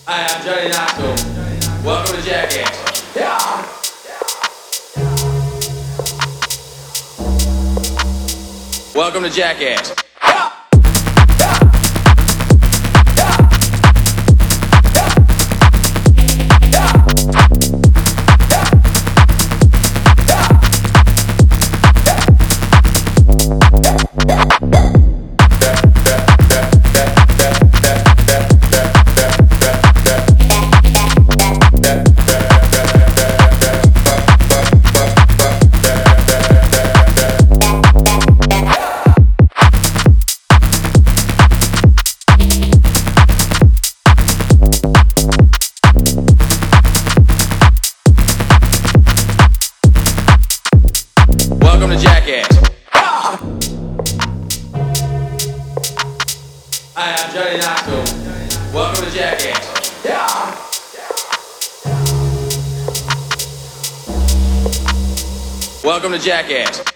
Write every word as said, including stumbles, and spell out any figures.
I am Johnny Knoxville. Welcome to Jackass. Yeah. Welcome to Jackass. Welcome to Jackass. I am Johnny Knoxville. Welcome to Jackass. Yeah. Welcome to Jackass.